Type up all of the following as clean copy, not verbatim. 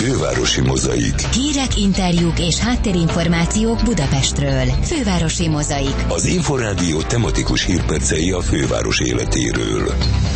Fővárosi Mozaik. Hírek, interjúk és háttérinformációk Budapestről. Fővárosi Mozaik. Az Inforádió tematikus hírpercei a főváros életéről.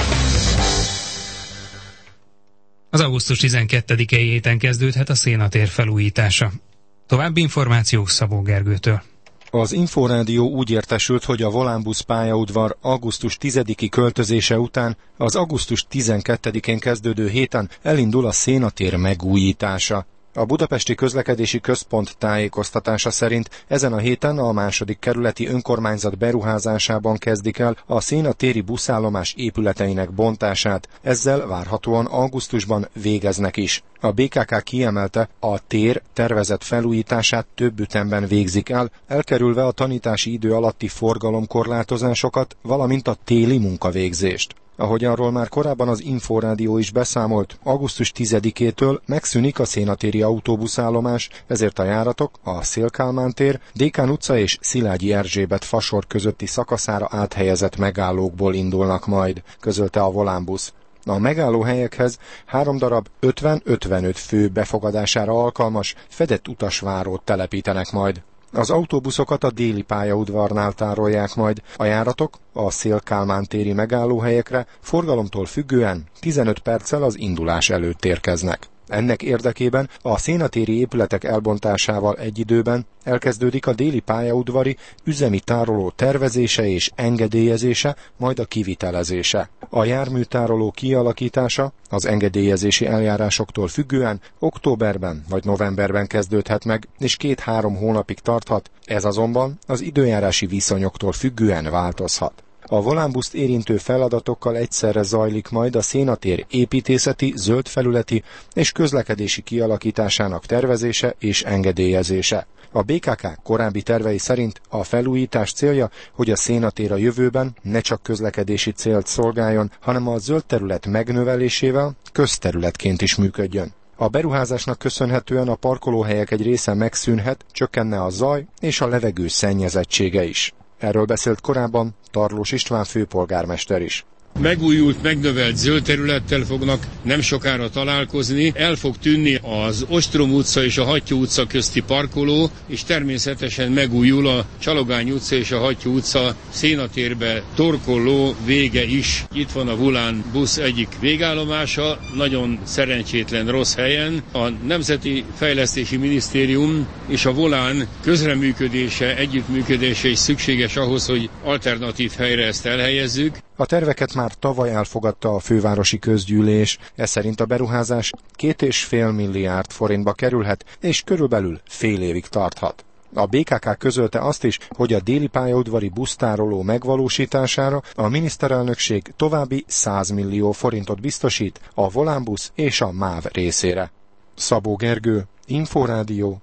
Az augusztus 12-i héten kezdődhet a Szénatér felújítása. További információk Szabó Gergőtől. Az Inforádió úgy értesült, hogy a Volánbusz pályaudvar augusztus 10-i költözése után az augusztus 12-én kezdődő héten elindul a Szénatér megújítása. A Budapesti Közlekedési Központ tájékoztatása szerint ezen a héten a második kerületi önkormányzat beruházásában kezdik el a szénatéri buszállomás épületeinek bontását, ezzel várhatóan augusztusban végeznek is. A BKK kiemelte, a tér tervezett felújítását több ütemben végzik el, elkerülve a tanítási idő alatti forgalomkorlátozásokat, valamint a téli munkavégzést. Ahogy arról már korábban az Inforádió is beszámolt, augusztus 10-től megszűnik a szénatéri autóbuszállomás, ezért a járatok a Széll-Kálmán tér, Dékán utca és Szilágyi Erzsébet fasor közötti szakaszára áthelyezett megállókból indulnak majd, közölte a Volánbusz. A megállóhelyekhez 3 darab 50-55 fő befogadására alkalmas, fedett utasvárót telepítenek majd. Az autóbuszokat a déli pályaudvarnál tárolják majd, a járatok a Széll-Kálmán téri megállóhelyekre forgalomtól függően 15 perccel az indulás előtt érkeznek. Ennek érdekében a szénatéri épületek elbontásával egy időben elkezdődik a déli pályaudvari üzemi tároló tervezése és engedélyezése, majd a kivitelezése. A járműtároló kialakítása az engedélyezési eljárásoktól függően októberben vagy novemberben kezdődhet meg, és 2-3 hónapig tarthat, ez azonban az időjárási viszonyoktól függően változhat. A Volánbuszt érintő feladatokkal egyszerre zajlik majd a szénatér építészeti, zöldfelületi és közlekedési kialakításának tervezése és engedélyezése. A BKK korábbi tervei szerint a felújítás célja, hogy a szénatér a jövőben ne csak közlekedési célt szolgáljon, hanem a zöld terület megnövelésével közterületként is működjön. A beruházásnak köszönhetően a parkolóhelyek egy része megszűnhet, csökkenne a zaj és a levegő szennyezettsége is. Erről beszélt korábban Tarlós István főpolgármester is. Megújult, megnövelt zöld területtel fognak nem sokára találkozni. El fog tűnni az Ostrom utca és a Hattyú utca közti parkoló, és természetesen megújul a Csalogány utca és a Hattyú utca szénatérbe torkolló vége is. Itt van a Volánbusz egyik végállomása, nagyon szerencsétlen rossz helyen. A Nemzeti Fejlesztési Minisztérium és a Volán közreműködése, együttműködése is szükséges ahhoz, hogy alternatív helyre ezt elhelyezzük. A terveket már tavaly elfogadta a fővárosi közgyűlés, ez szerint a beruházás 2,5 milliárd forintba kerülhet, és körülbelül fél évig tarthat. A BKK közölte azt is, hogy a déli pályaudvari busztároló megvalósítására a miniszterelnökség további 100 millió forintot biztosít a Volánbusz és a MÁV részére. Szabó Gergő, Inforádió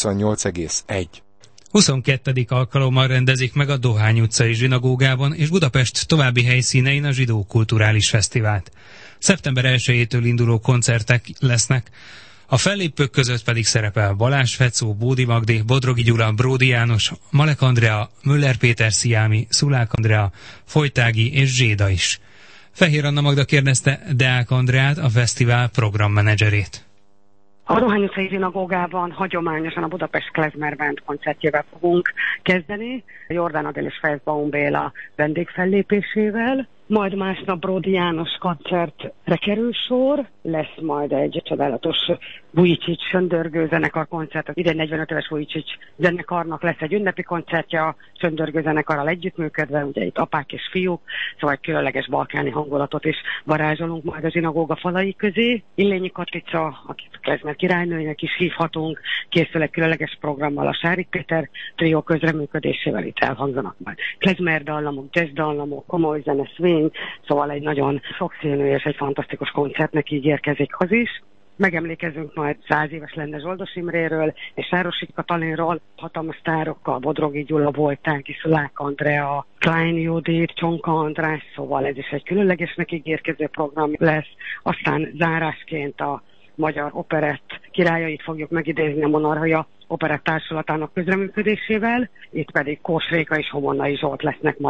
88,1. 22. alkalommal rendezik meg a Dohány utcai zsinagógában és Budapest további helyszínein a Zsidó Kulturális Fesztivált. Szeptember 1-től induló koncertek lesznek, a fellépők között pedig szerepel Balázs Fecó, Bódi Magdi, Bodrogi Gyula, Bródi János, Malek Andrea, Müller Péter Sziámi, Szulák Andrea, Folytági és Zséda is. Fehér Anna Magda kérdezte Deák Andreát, a fesztivál programmenedzserét. A Dohány utcai zsinagógában hagyományosan a Budapest Klezmer Band koncertjével fogunk kezdeni, Jordán Adél és Fejszbaum Béla vendégfellépésével, majd másnap Bródi János koncertre kerül sor, lesz majd egy csodálatos Vujicic Söndörgő zenekar koncert, az idén 45 éves Vujicic zenekarnak lesz egy ünnepi koncertje a Söndörgő zenekarral együttműködve, ugye itt apák és fiúk, szóval egy különleges balkáni hangulatot is varázsolunk majd a zsinagóga falai közé. Illényi Katica, akit Klezmer királynőjének is hívhatunk, készül egy különleges programmal a Sárik Péter trió közreműködésével, itt elhangzanak majd klezmer dallamok, jazz dallamok, komoly zene, swing, szóval egy nagyon sokszínű és egy fantasztikus koncertnek ígérkezik az is. Megemlékezünk majd 100 éves lenne Zsoldos Imréről és Sárosi Katalinról, hatalmas sztárokkal, Bodrogi Gyula, Voltági, Szulák Andrea, Klein Judit, Csonka András, szóval ez is egy különlegesnek ígérkező program lesz. Aztán zárásként a magyar operett királyait fogjuk megidézni a Monarchia Operett Társulatának közreműködésével, itt pedig Kós Réka és Homonnai Zsolt lesznek majd a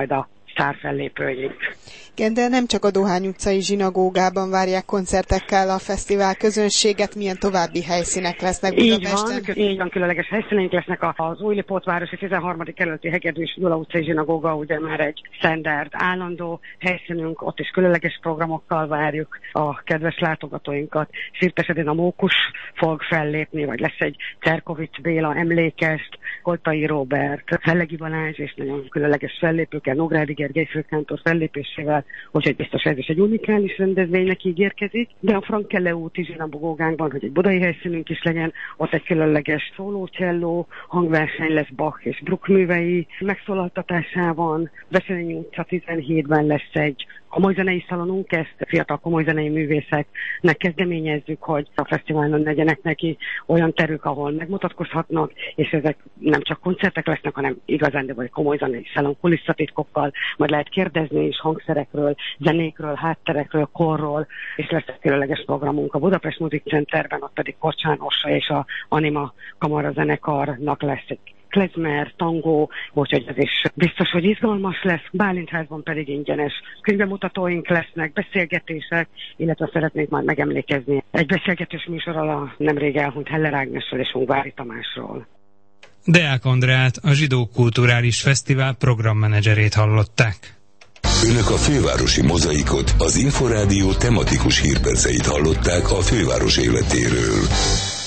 sztárfellépőink. Igen, de nem csak a Dohány utcai zsinagógában várják koncertekkel a fesztivál közönséget, milyen további helyszínek lesznek Budapesten? Így van, különleges helyszíneink lesznek. Az Új Lipótvárosi 13. kerületi Hegedűs Gyula utcai zsinagóga, ugye már egy standard állandó helyszínünk, ott is különleges programokkal várjuk a kedves látogatóinkat. Sirtes Edina Mókus fog fellépni, vagy lesz egy Cserkovics Béla emlékest, Koltai Róbert, Fellegi Balázs és nagyon különleges fellépőkkel, Nógrádi Gergely főkántor fellépésével, úgyhogy biztos ez is egy unikális rendezvénynek ígérkezik. De a Frank-Kelle úti zsinagógánkban, hogy egy budai helyszínünk is legyen, ott egy különleges szólócselló hangverseny lesz Bach és Bruck művei megszólaltatásában. Veselényi utca 17-ben lesz egy komolyzenei szalonunk, ezt fiatal komolyzenei művészeknek kezdeményezzük, hogy a fesztiválon legyenek neki olyan terük, ahol megmutatkozhatnak, és ezek nem csak koncertek lesznek, hanem igazán, de vagy komolyzenei szalon kulisszatitkokkal, majd lehet kérdezni is hangszerekről, zenékről, hátterekről, korról, és lesz egy különleges programunk a Budapest Music Centerben, ott pedig Korcsán Orsa és a Anima Kamara zenekarnak lesz egy klezmer, tangó, úgyhogy ez is biztos, hogy izgalmas lesz. Bálintházban pedig ingyenes könyvemutatóink lesznek, beszélgetések, illetve szeretnék majd megemlékezni egy beszélgetős műsorral a nemrég elhunyt Heller Ágnesről és Ungvári Tamásról. Deák Andreát, a Zsidó Kulturális Fesztivál programmenedzserét hallották. Önök a fővárosi mozaikot, az Inforádió tematikus hírperceit hallották a főváros életéről.